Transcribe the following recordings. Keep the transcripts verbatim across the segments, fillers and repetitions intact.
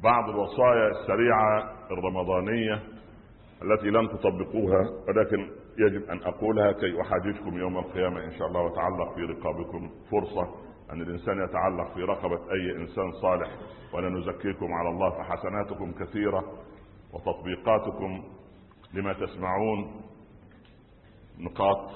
بعض الوصايا السريعة الرمضانية التي لم تطبقوها، ولكن يجب أن أقولها كي أحاججكم يوم القيامة إن شاء الله وتعلق في رقابكم. فرصة أن الإنسان يتعلق في رقبة أي إنسان صالح، ولا نزكيكم على الله، فحسناتكم كثيرة وتطبيقاتكم لما تسمعون نقاط.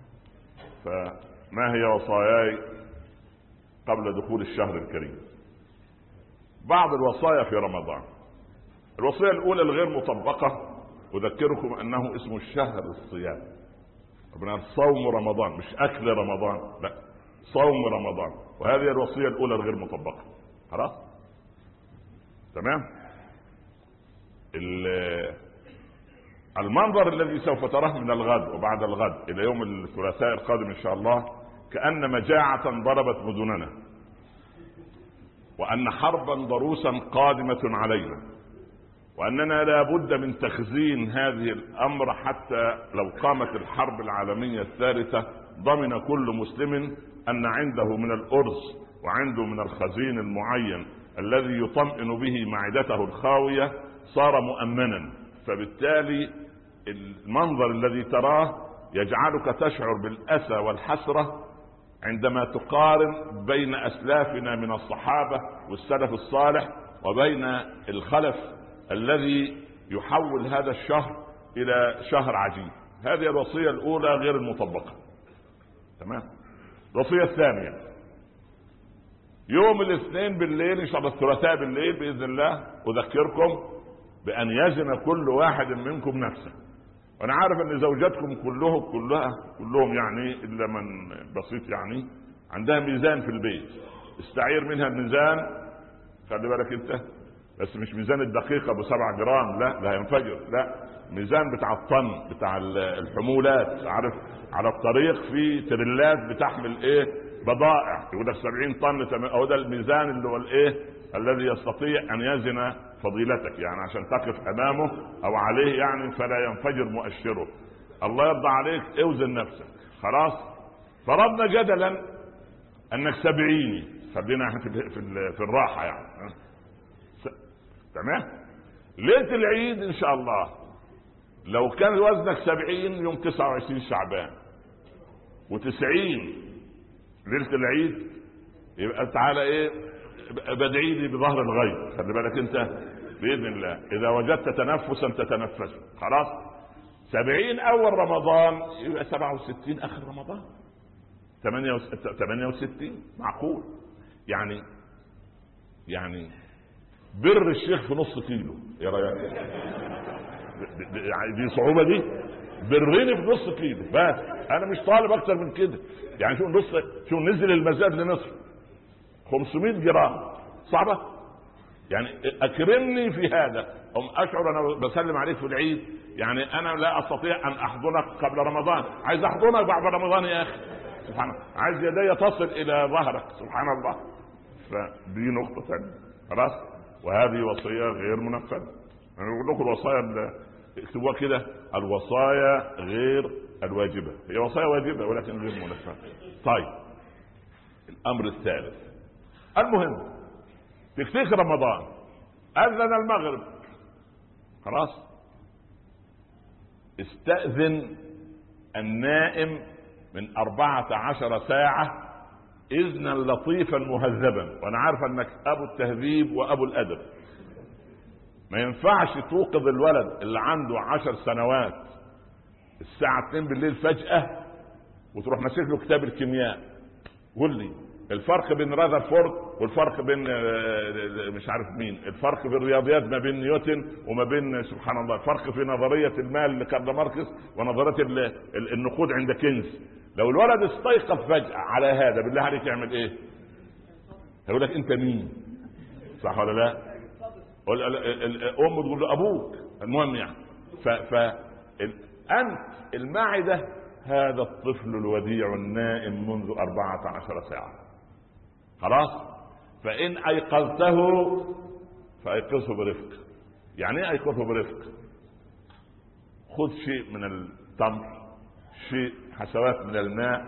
فما هي وصاياي قبل دخول الشهر الكريم؟ بعض الوصايا في رمضان. الوصية الأولى الغير مطبقة، أذكركم أنه اسم الشهر الصيام، ربنا صوم رمضان، مش أكل رمضان، لا صوم رمضان، وهذه الوصية الأولى الغير مطبقة. خلاص تمام. المنظر الذي سوف تراه من الغد وبعد الغد إلى يوم الثلاثاء القادم إن شاء الله كأن مجاعة ضربت مدننا، وأن حربا ضروسا قادمة علينا، وأننا لا بد من تخزين هذه الأمر حتى لو قامت الحرب العالمية الثالثة ضمن كل مسلم أن عنده من الأرز وعنده من الخزين المعين الذي يطمئن به معدته الخاوية صار مؤمنا. فبالتالي المنظر الذي تراه يجعلك تشعر بالأسى والحسرة عندما تقارن بين أسلافنا من الصحابة والسلف الصالح وبين الخلف الذي يحول هذا الشهر إلى شهر عجيب. هذه الوصية الأولى غير المطبقة. تمام. الوصية الثانية يوم الاثنين بالليل إن شاء الله، الثلاثاء بالليل بإذن الله، أذكركم بأن يزن كل واحد منكم نفسه. وأنا عارف أن زوجاتكم كلهم كلها كلهم يعني إلا من بسيط يعني عندها ميزان في البيت، استعير منها الميزان، خلي بالك أنت، بس مش ميزان الدقيقة بسبعة جرام، لا ده هينفجر، لا ميزان بتاع الطن بتاع الحمولات، عارف على الطريق في تريلات بتحمل ايه بضائع، يقول لك سبعين طن، او ده الميزان اللي هو الايه الذي يستطيع ان يزن فضيلتك، يعني عشان تقف امامه او عليه يعني فلا ينفجر مؤشره. الله يرضى عليك اوزن نفسك. خلاص فرضنا جدلا انك سبعيني، خلينا في, في, في الراحة يعني س... تمام. ليلة العيد ان شاء الله لو كان وزنك سبعين يوم تسعة وعشرين شعبان وتسعين ليلة العيد، يبقى تعالى ايه بدعي لي بظهر الغيب، خلي بالك انت باذن الله اذا وجدت تنفسا تتنفس. خلاص سبعين اول رمضان يبقى سبعة وستين اخر رمضان، ثمانية وستين معقول يعني. يعني بر الشيخ في نص كيلو، يا ريال دي صعوبة دي، بريني في نص كيلو بس، انا مش طالب اكتر من كده يعني. شو نص، شو نزل المزاد لنصف خمسمائة جرام، صعبة يعني. اكرمني في هذا، ام اشعر انا بسلم عليك في العيد يعني انا لا استطيع ان احضنك قبل رمضان، عايز احضنك بعد رمضان يا اخي، سبحان الله، عايز يدي تصل الى ظهرك، سبحان الله. فدي نقطة ثانية. خلاص، وهذه وصية غير منفذة. انا بقول لكم الوصايا اكتبوها كده، الوصايا غير الواجبة، هي وصايا واجبة ولكن غير منفذة. طيب الامر الثالث المهم، تكفيك رمضان اذن المغرب، خلاص استأذن النائم من أربعة عشر ساعة إذنا لطيفا مهذبا، وانا عارف انك ابو التهذيب وابو الادب، ما ينفعش توقظ الولد اللي عنده عشر سنوات الساعة اتنين بالليل فجأة وتروح ماسك له كتاب الكيمياء. قول لي الفرق بين راذرفورد والفرق بين مش عارف مين، الفرق في الرياضيات ما بين نيوتن وما بين سبحان الله، الفرق في نظرية المال لكارل ماركس ونظرية النقود عند كينز. لو الولد استيقظ فجأة على هذا بالله عليك يعمل ايه؟ هيقول لك انت مين، صح ولا لا؟ الام تقول له ابوك، المهم يعني. فانت المعدة هذا الطفل الوديع النائم منذ أربعة عشر ساعة، خلاص، فإن أيقظته فأيقظه برفق. يعني ايه أيقظه برفق؟ خذ شيء من التمر، شيء حسوات من الماء،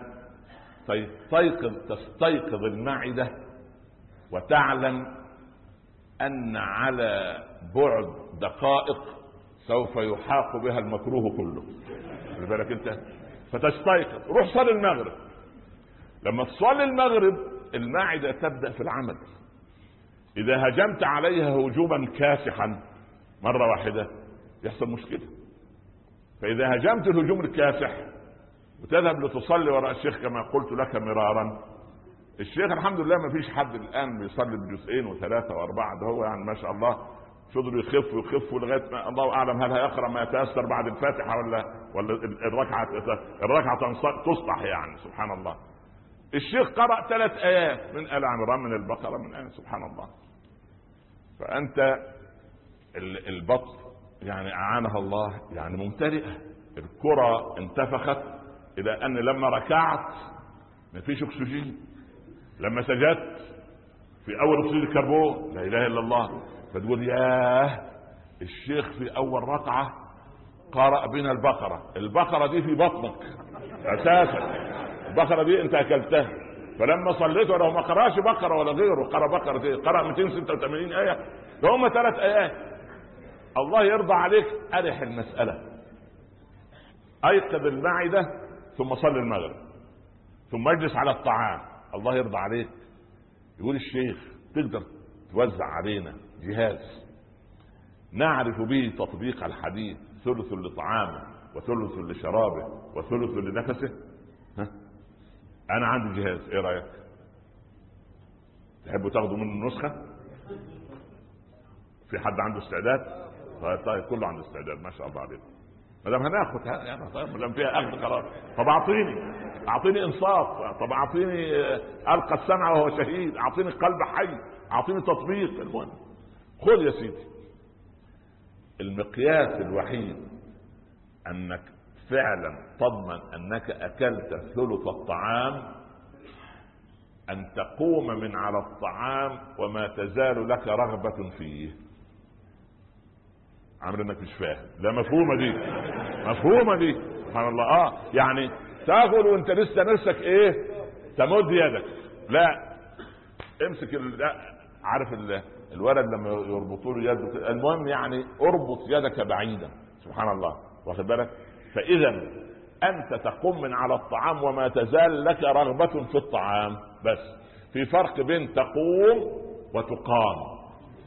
تستيقظ تستيقظ المعدة وتعلم أن على بعد دقائق سوف يحاق بها المكروه كله. خلي بالك أنت، فتستيقظ روح صلي المغرب. لما تصلي المغرب المعدة تبدأ في العمل. إذا هجمت عليها هجوما كاسحا مرة واحدة يحصل مشكلة. فإذا هجمت الهجوم الكاسح وتذهب لتصلي وراء الشيخ كما قلت لك مرارا، الشيخ الحمد لله ما فيش حد الآن بيصلي بجزئين وثلاثة وأربعة، ده هو يعني ما شاء الله فضلوا يخف ويخف لغاية ما الله أعلم هل هيقرأ ما يتأثر بعد الفاتحة ولا ولا الركعة الركعة تصلح يعني. سبحان الله. الشيخ قرأ ثلاث آيات من آل عمران من البقرة من آل سبحان الله. فأنت البطن يعني أعانها الله يعني ممتلئة، الكرة انتفخت إلى أن لما ركعت ما فيش أكسجين، لما سجدت في أول أكسيد الكربون لا إله إلا الله، فتقول ياه الشيخ في أول ركعة قرأ بنا البقرة. البقرة دي في بطنك أساسا، البقرة دي أنت أكلتها. فلما صليت ولو ما قرأش بقرة ولا غيره، قرأ بقرة دي قرأ مئتين وستة وثمانين آية، هم ثلاث آيات. الله يرضى عليك أرح المسألة، أيقظ المعدة ثم صلي المغرب ثم اجلس على الطعام. الله يرضى عليك. يقول الشيخ تقدر توزع علينا جهاز نعرف به تطبيق الحديث، ثلث لطعامه وثلث لشرابه وثلث لنفسه؟ ها؟ أنا عندي جهاز، إيه رأيك؟ تحبوا تاخدوا منه نسخة؟ في حد عنده استعداد؟ طيب كله عنده استعداد ما شاء الله عليكم. ما دام هناخد يعني طيب ما دام فيها اخذ خلاص. طب اعطيني اعطيني انصاف، طب اعطيني القى السمع وهو شهيد، اعطيني قلب حي، اعطيني تطبيق. المهم خذ يا سيدي. المقياس الوحيد انك فعلا تضمن انك اكلت ثلث الطعام ان تقوم من على الطعام وما تزال لك رغبة فيه. عامل انك مش فاهم. لا مفهومه دي، مفهومه دي سبحان الله. اه يعني تاكل وانت لسه نفسك ايه تمد يدك، لا امسك لا عارف الولد لما يربطوا له يده، المهم يعني اربط يدك بعيدا. سبحان الله واخد بالك. فاذا انت تقوم من على الطعام وما تزال لك رغبة في الطعام. بس في فرق بين تقوم وتقام.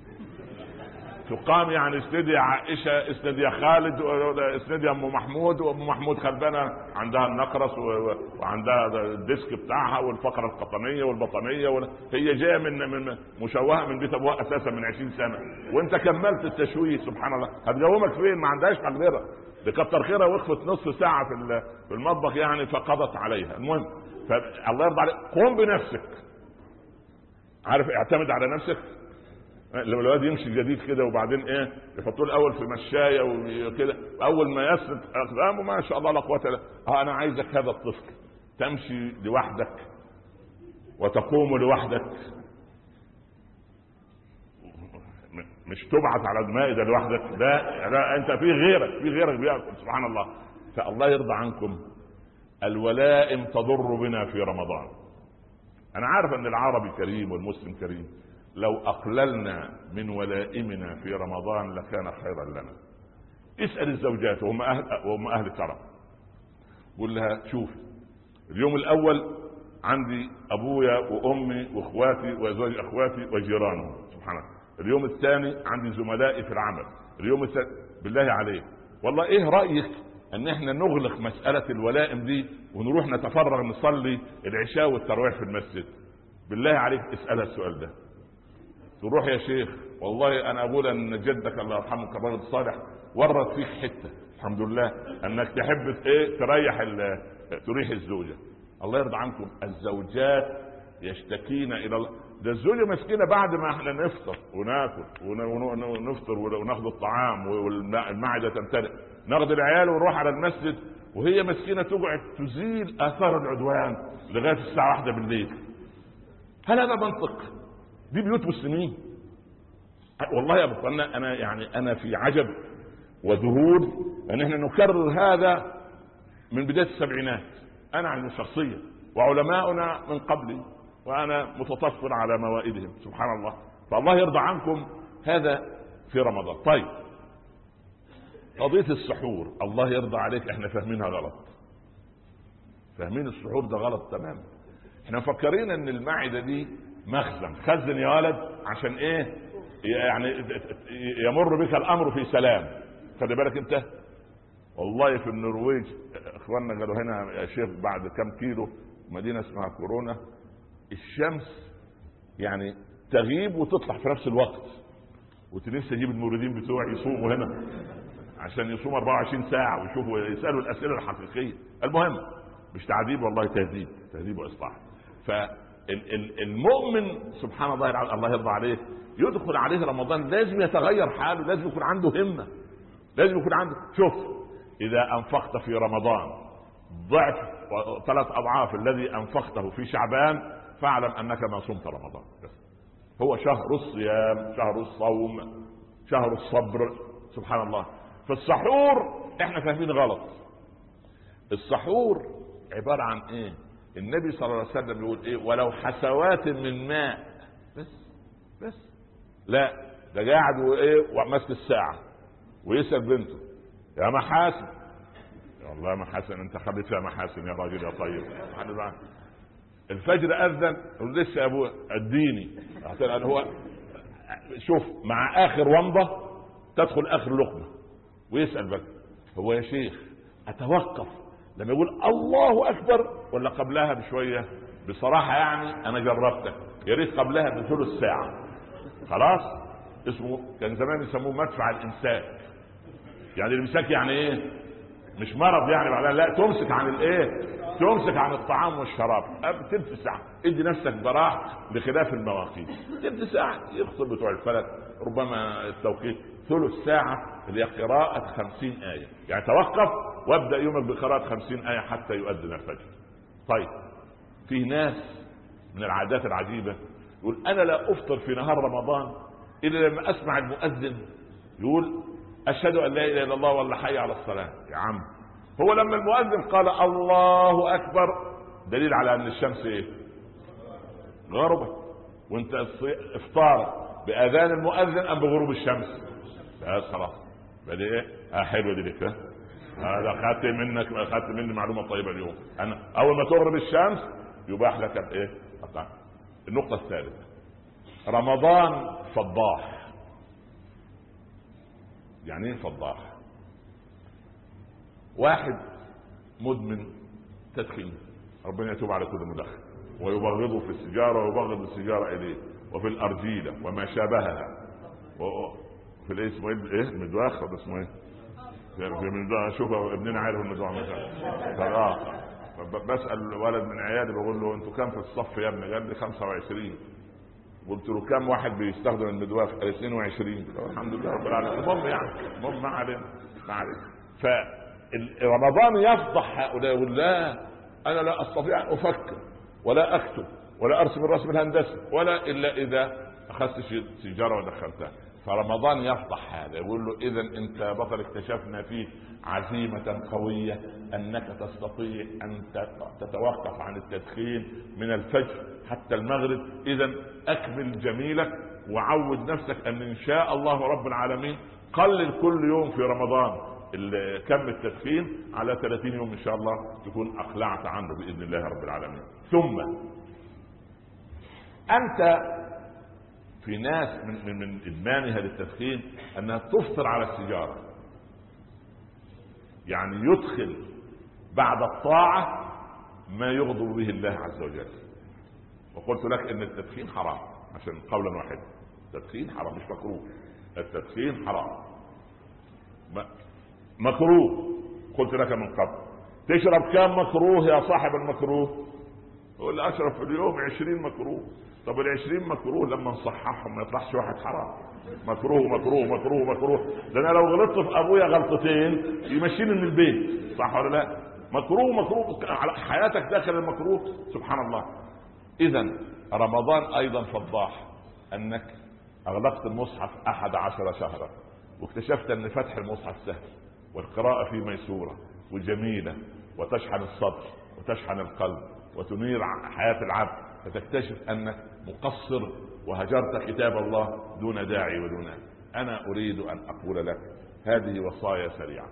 تقام يعني اسند يا عائشة، اسند يا خالد، اسند يا ام محمود، وام محمود خلبانة عندها النقرس وعندها الديسك بتاعها والفقرة القطنية والبطنية وال... هي جاية من من مشوهة من بيت ابوها اساسا من عشرين سنة، وانت كملت التشويه. سبحان الله. هتجومك فين؟ ما عندهاش مقدرة، بكتر خيرها وقفت نص ساعة في في المطبخ يعني فقضت عليها. المهم فالله يرضى عليك قوم بنفسك، عارف اعتمد على نفسك. لما الواد يمشي جديد كده وبعدين ايه يحطوه الاول في مشايه وكده، اول ما يسند اقدامه ما شاء الله لا قوه الا بالله. انا عايزك هذا الطفل تمشي لوحدك وتقوم لوحدك، مش تبعث على المائده لوحدك، لا لا انت في غيرك، في غيرك بيأكل. سبحان الله. فالله يرضى عنكم. الولائم تضر بنا في رمضان. انا عارف ان العربي كريم والمسلم كريم، لو أقللنا من ولائمنا في رمضان لكان خيرا لنا. اسأل الزوجات وهم أهل, وهم أهل كرم، قول لها شوف اليوم الأول عندي أبويا وأمي وأخواتي وزوج أخواتي وجيرانهم سبحان الله، اليوم الثاني عندي زملائي في العمل، اليوم الثاني بالله عليك والله إيه رأيك أن احنا نغلق مسألة الولائم دي ونروح نتفرغ نصلي العشاء والتراويح في المسجد؟ بالله عليك اسألها السؤال ده. تروح يا شيخ والله انا اقول ان جدك الله يرحمه كان الصالح ورط فيك حته الحمد لله انك تحب ايه تريح تريح الزوجه. الله يرضى عنكم. الزوجات يشتكين الى الله. ده الزوجه مسكينه بعد ما احنا نفطر وناكل ونفطر وناخذ الطعام والمعده تمتلئ، ناخذ العيال ونروح على المسجد وهي مسكينه تقعد تزيل اثار العدوان لغايه الساعه واحدة بالليل. هل هذا منطق؟ دي بيوت مسلمين والله يا ابو انا انا يعني انا في عجب وذهول ان احنا نكرر هذا من بدايه السبعينات. انا عن شخصيا وعلماؤنا من قبلي وانا متطفل على موائدهم سبحان الله. فالله يرضى عنكم هذا في رمضان. طيب قضية السحور الله يرضى عليك احنا فاهمينها غلط، فاهمين السحور ده غلط تمام. احنا مفكرين ان المعدة دي مخزن، خزن يا ولد عشان ايه يعني يمر بك الامر في سلام. خلي بالك انت والله في النرويج اخواننا قالوا هنا يا شيخ بعد كم كيلو مدينة اسمها كورونا الشمس يعني تغيب وتطلع في نفس الوقت، وتنسى اجيب الموردين بتوعي يصوموا هنا عشان يصوموا أربعة وعشرين ساعة ويشوفوا يسألوا الأسئلة الحقيقية. المهم مش تعذيب والله، تهذيب تهذيب وإصلاح. فالمؤمن سبحان الله الله يرضى عليه يدخل عليه رمضان لازم يتغير حاله، لازم يكون عنده همة، لازم يكون عنده. شوف إذا أنفقت في رمضان ضعف ثلاث أضعاف الذي أنفقته في شعبان فاعلم أنك ما صمت رمضان. هو شهر الصيام، شهر الصوم، شهر الصبر. سبحان الله. في السحور احنا فاهمين غلط. السحور عبارة عن ايه؟ النبي صلى الله عليه وسلم يقول ايه؟ ولو حسوات من ماء بس بس لا ده قاعد وايه وماسك الساعة ويسأل بنته يا محاسن، والله يا محاسن انت خليت فيها محاسن يا راجل يا طيب. الفجر اذن لسه يا ابوه اديني. هو شوف مع اخر ومضة تدخل اخر لقمة ويسأل بك هو يا شيخ اتوقف لما يقول الله اكبر ولا قبلها بشوية؟ بصراحة يعني انا جربتك، يا ريت قبلها بثلث ساعة. خلاص اسمه كان زمان يسموه مدفع الامساك. يعني الامساك يعني ايه؟ مش مرض يعني بعدها، لا تمسك عن الايه؟ تمسك عن الطعام والشراب تلت ساعة. ادي نفسك براح بخلاف المواقيت. تلت ساعة يخطب بتوع الفلك ربما التوقيت ثلث ساعة اللي هي قراءة خمسين آية. يعني توقف وابدأ يومك بقراءة خمسين آية حتى يؤذن الفجر. طيب في ناس من العادات العجيبة يقول أنا لا أفطر في نهار رمضان إلا لما أسمع المؤذن يقول أشهد أن لا إله إلا الله ولا حي على الصلاة. يا عم هو لما المؤذن قال الله أكبر دليل على أن الشمس إيه؟ غربت، وانت افطار بأذان المؤذن أم بغروب الشمس؟ بس خلاص بدي ايه؟ اه حلوه دي لك. هذا خدت منك خدت مني معلومه طيبه اليوم. انا اول ما تغرب الشمس يباح لك الايه؟ الطعام. النقطه الثالثه رمضان فضاح. يعني ايه فضاح؟ واحد مدمن تدخين ربنا يتوب على كل مدخن ويبغضه في السيجاره ويبغض السيجاره اليه وفي الارجيله وما شابهها في الايه اسمه ايه المدواخ ولا اسمه ايه في المدواخ. شوف ابننا عارف المدواخ مثلا. بسال ولد من عيالي بقول له انتوا كام في الصف يا ابني؟ قال لي خمسة وعشرين. قلت له كم واحد بيستخدم المدواخ؟ قال اثنين وعشرين. الحمد لله رب العالمين. المهم يعني المهم ما علينا ما علينا. فرمضان يفضح هؤلاء يقول لا انا لا استطيع ان افكر ولا اكتب ولا ارسم الرسم الهندسي ولا الا اذا اخذت سيجاره ودخلتها. فرمضان يفضح هذا يقول له اذا انت بطل اكتشفنا فيك عزيمة قوية انك تستطيع ان تتوقف عن التدخين من الفجر حتى المغرب. اذا اكمل جميلك وعود نفسك ان ان شاء الله رب العالمين قلل كل يوم في رمضان كم التدخين على ثلاثين يوم ان شاء الله تكون اقلعت عنه باذن الله رب العالمين. ثم انت في ناس من, من, من ادمانها للتدخين انها تفطر على السيجاره، يعني يدخل بعد الطاعه ما يغضب به الله عز وجل. وقلت لك ان التدخين حرام عشان قولا واحدا، التدخين حرام مش مكروه، التدخين حرام مكروه. قلت لك من قبل تشرب كام مكروه يا صاحب المكروه؟ يقول لي اشرب في اليوم عشرين مكروه. طب العشرين مكروه لما نصححهم ما يطلعش واحد حرام. مكروه مكروه مكروه مكروه. ده انا لو غلطت في ابويا غلطتين يمشيني من البيت، صح ولا لا؟ مكروه مكروه على حياتك داخل المكروه. سبحان الله. اذا رمضان ايضا فضاح انك اغلقت المصحف احد عشر شهرا واكتشفت ان فتح المصحف سهل والقراءة فيه ميسورة وجميلة وتشحن الصدر وتشحن القلب وتنير حياة العبد، فتكتشف انك مقصر وهجرت كتاب الله دون داعي ودون. أنا أريد أن أقول لك هذه وصايا سريعة.